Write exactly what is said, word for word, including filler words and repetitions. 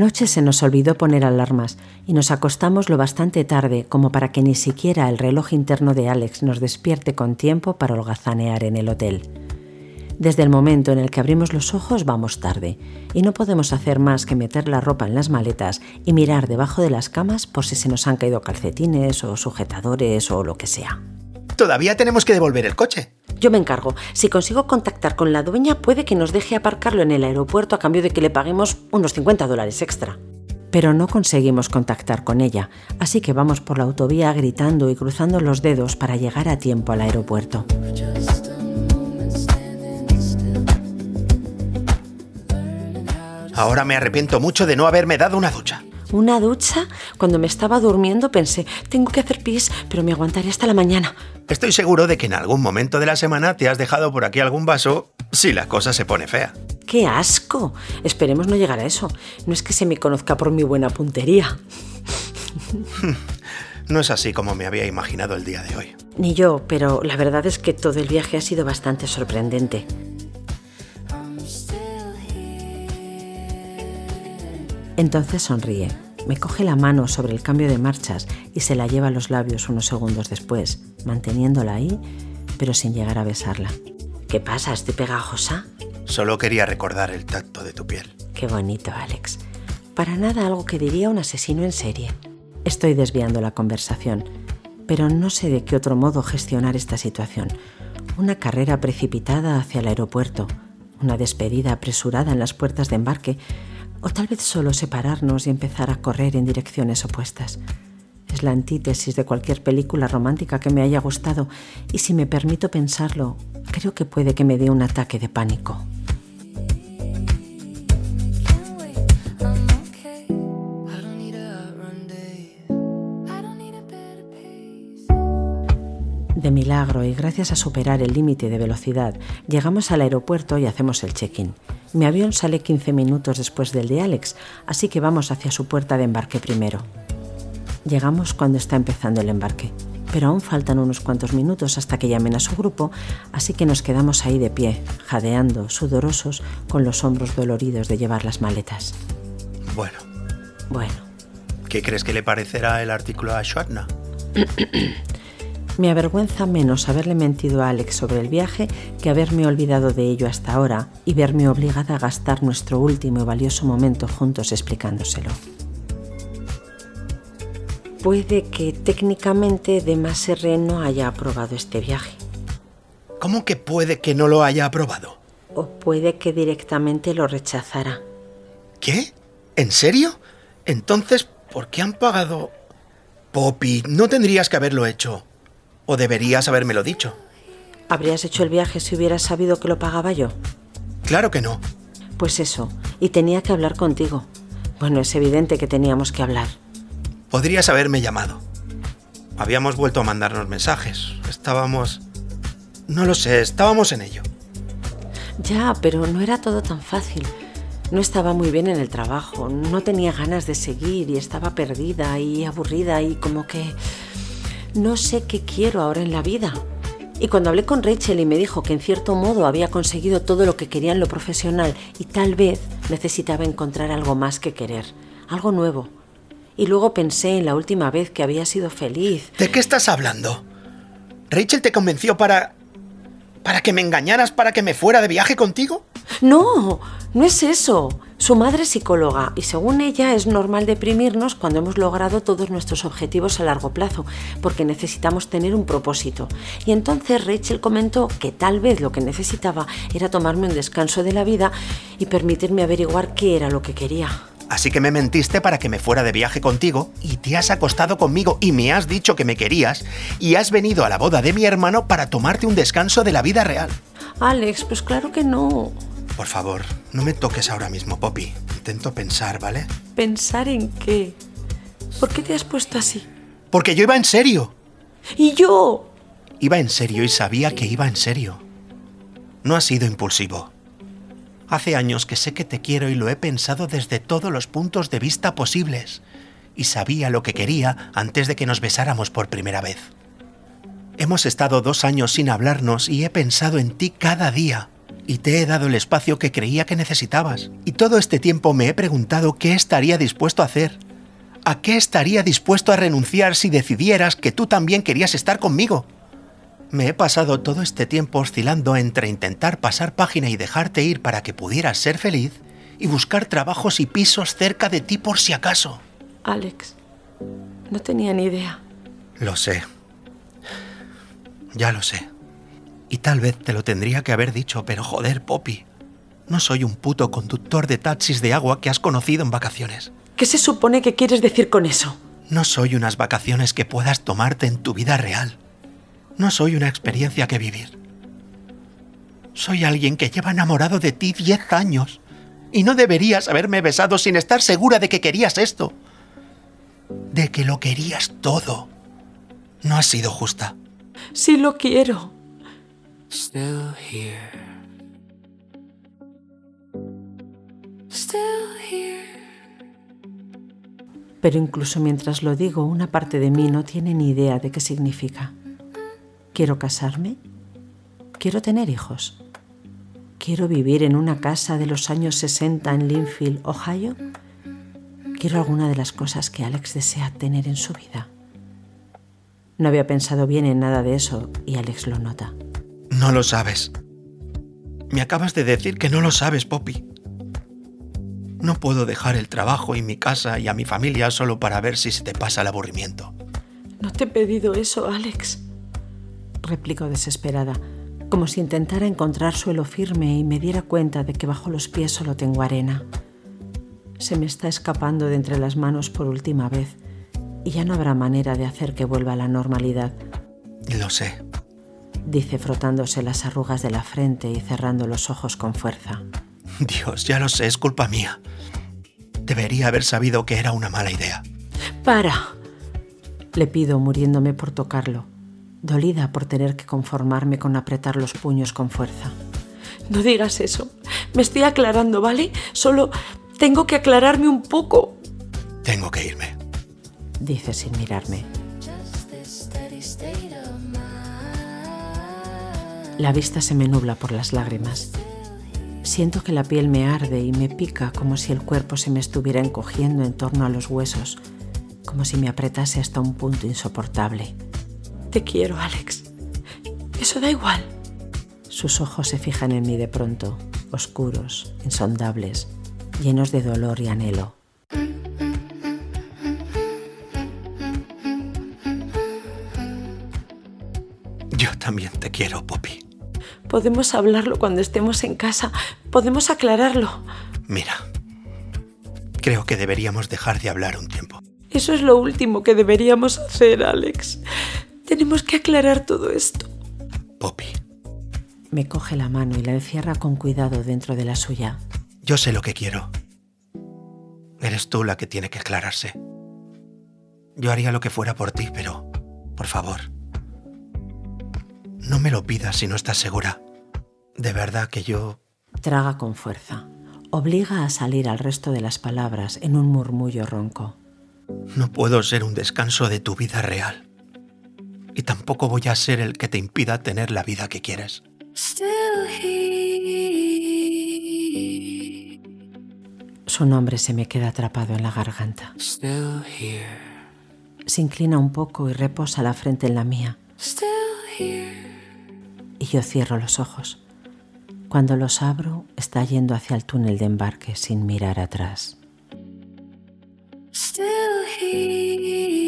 Anoche se nos olvidó poner alarmas y nos acostamos lo bastante tarde como para que ni siquiera el reloj interno de Alex nos despierte con tiempo para holgazanear en el hotel. Desde el momento en el que abrimos los ojos vamos tarde y no podemos hacer más que meter la ropa en las maletas y mirar debajo de las camas por si se nos han caído calcetines o sujetadores o lo que sea. Todavía tenemos que devolver el coche. Yo me encargo. Si consigo contactar con la dueña, puede que nos deje aparcarlo en el aeropuerto a cambio de que le paguemos unos cincuenta dólares extra. Pero no conseguimos contactar con ella, así que vamos por la autovía gritando y cruzando los dedos para llegar a tiempo al aeropuerto. Ahora me arrepiento mucho de no haberme dado una ducha. ¿Una ducha? Cuando me estaba durmiendo pensé, tengo que hacer pis, pero me aguantaré hasta la mañana. Estoy seguro de que en algún momento de la semana te has dejado por aquí algún vaso si la cosa se pone fea. ¡Qué asco! Esperemos no llegar a eso. No es que se me conozca por mi buena puntería. No es así como me había imaginado el día de hoy. Ni yo, pero la verdad es que todo el viaje ha sido bastante sorprendente. Entonces sonríe, me coge la mano sobre el cambio de marchas y se la lleva a los labios unos segundos después, manteniéndola ahí, pero sin llegar a besarla. ¿Qué pasa? ¿Estoy pegajosa? Solo quería recordar el tacto de tu piel. Qué bonito, Alex. Para nada algo que diría un asesino en serie. Estoy desviando la conversación, pero no sé de qué otro modo gestionar esta situación. Una carrera precipitada hacia el aeropuerto, una despedida apresurada en las puertas de embarque, o tal vez solo separarnos y empezar a correr en direcciones opuestas. Es la antítesis de cualquier película romántica que me haya gustado y si me permito pensarlo, creo que puede que me dé un ataque de pánico. De milagro y gracias a superar el límite de velocidad, llegamos al aeropuerto y hacemos el check-in. Mi avión sale quince minutos después del de Alex, así que vamos hacia su puerta de embarque primero. Llegamos cuando está empezando el embarque, pero aún faltan unos cuantos minutos hasta que llamen a su grupo, así que nos quedamos ahí de pie, jadeando, sudorosos, con los hombros doloridos de llevar las maletas. Bueno. Bueno. ¿Qué crees que le parecerá el artículo a Schwartner? Me avergüenza menos haberle mentido a Alex sobre el viaje que haberme olvidado de ello hasta ahora y verme obligada a gastar nuestro último y valioso momento juntos explicándoselo. Puede que técnicamente Demas R no haya aprobado este viaje. ¿Cómo que puede que no lo haya aprobado? O puede que directamente lo rechazara. ¿Qué? ¿En serio? Entonces, ¿por qué han pagado? Poppy, no tendrías que haberlo hecho. ¿O deberías habérmelo dicho? ¿Habrías hecho el viaje si hubieras sabido que lo pagaba yo? Claro que no. Pues eso, y tenía que hablar contigo. Bueno, es evidente que teníamos que hablar. Podrías haberme llamado. Habíamos vuelto a mandarnos mensajes. Estábamos... No lo sé, estábamos en ello. Ya, pero no era todo tan fácil. No estaba muy bien en el trabajo, no tenía ganas de seguir y estaba perdida y aburrida y como que... No sé qué quiero ahora en la vida. Y cuando hablé con Rachel y me dijo que en cierto modo había conseguido todo lo que quería en lo profesional y tal vez necesitaba encontrar algo más que querer, algo nuevo. Y luego pensé en la última vez que había sido feliz. ¿De qué estás hablando? ¿Rachel te convenció para... para que me engañaras, para que me fuera de viaje contigo? No, no es eso. Su madre es psicóloga y según ella es normal deprimirnos cuando hemos logrado todos nuestros objetivos a largo plazo, porque necesitamos tener un propósito. Y entonces Rachel comentó que tal vez lo que necesitaba era tomarme un descanso de la vida y permitirme averiguar qué era lo que quería. Así que me mentiste para que me fuera de viaje contigo y te has acostado conmigo y me has dicho que me querías y has venido a la boda de mi hermano para tomarte un descanso de la vida real. Alex, pues claro que no. Por favor, no me toques ahora mismo, Poppy. Intento pensar, ¿vale? ¿Pensar en qué? ¿Por qué te has puesto así? Porque yo iba en serio. ¿Y yo? Iba en serio y sabía que iba en serio. No ha sido impulsivo. Hace años que sé que te quiero y lo he pensado desde todos los puntos de vista posibles. Y sabía lo que quería antes de que nos besáramos por primera vez. Hemos estado dos años sin hablarnos y he pensado en ti cada día. Y te he dado el espacio que creía que necesitabas. Y todo este tiempo me he preguntado qué estaría dispuesto a hacer. ¿A qué estaría dispuesto a renunciar si decidieras que tú también querías estar conmigo? Me he pasado todo este tiempo oscilando entre intentar pasar página y dejarte ir para que pudieras ser feliz y buscar trabajos y pisos cerca de ti por si acaso. Alex, no tenía ni idea. Lo sé. Ya lo sé. Y tal vez te lo tendría que haber dicho, pero joder, Poppy. No soy un puto conductor de taxis de agua que has conocido en vacaciones. ¿Qué se supone que quieres decir con eso? No soy unas vacaciones que puedas tomarte en tu vida real. No soy una experiencia que vivir. Soy alguien que lleva enamorado de ti diez años. Y no deberías haberme besado sin estar segura de que querías esto. De que lo querías todo. No has sido justa. Sí lo quiero. Still here. Still here. Pero incluso mientras lo digo, una parte de mí no tiene ni idea de qué significa. ¿Quiero casarme? ¿Quiero tener hijos? ¿Quiero vivir en una casa de los años sesenta en Linfield, Ohio? ¿Quiero alguna de las cosas que Alex desea tener en su vida? No había pensado bien en nada de eso y Alex lo nota. No lo sabes. Me acabas de decir que no lo sabes, Poppy. No puedo dejar el trabajo y mi casa y a mi familia solo para ver si se te pasa el aburrimiento. No te he pedido eso, Alex. Replicó desesperada, como si intentara encontrar suelo firme y me diera cuenta de que bajo los pies solo tengo arena. Se me está escapando de entre las manos por última vez y ya no habrá manera de hacer que vuelva a la normalidad. Lo sé, dice frotándose las arrugas de la frente y cerrando los ojos con fuerza. Dios, ya lo sé, es culpa mía. Debería haber sabido que era una mala idea. ¡Para! Le pido, muriéndome por tocarlo, dolida por tener que conformarme con apretar los puños con fuerza. No digas eso. Me estoy aclarando, ¿vale? Solo tengo que aclararme un poco. Tengo que irme, dice sin mirarme. La vista se me nubla por las lágrimas. Siento que la piel me arde y me pica como si el cuerpo se me estuviera encogiendo en torno a los huesos, como si me apretase hasta un punto insoportable. Te quiero, Alex. Eso da igual. Sus ojos se fijan en mí de pronto, oscuros, insondables, llenos de dolor y anhelo. Yo también te quiero, Poppy. Podemos hablarlo cuando estemos en casa. Podemos aclararlo. Mira, creo que deberíamos dejar de hablar un tiempo. Eso es lo último que deberíamos hacer, Alex. Tenemos que aclarar todo esto. Poppy. Me coge la mano y la encierra con cuidado dentro de la suya. Yo sé lo que quiero. Eres tú la que tiene que aclararse. Yo haría lo que fuera por ti, pero, por favor, no me lo pidas si no estás segura. De verdad que yo... Traga con fuerza. Obliga a salir al resto de las palabras en un murmullo ronco. No puedo ser un descanso de tu vida real. Y tampoco voy a ser el que te impida tener la vida que quieres. Su nombre se me queda atrapado en la garganta. Still here. Se inclina un poco y reposa la frente en la mía. Still here. Y yo cierro los ojos. Cuando los abro, está yendo hacia el túnel de embarque sin mirar atrás. Still here.